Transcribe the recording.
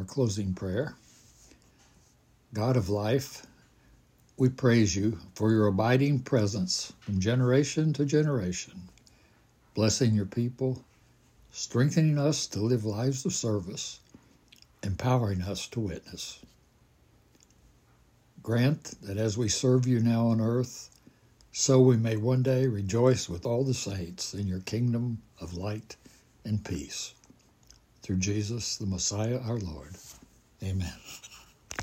closing prayer. God of life, we praise you for your abiding presence from generation to generation, blessing your people, strengthening us to live lives of service, empowering us to witness. Grant that as we serve you now on earth, so we may one day rejoice with all the saints in your kingdom of light and peace. Through Jesus, the Messiah, our Lord. Amen.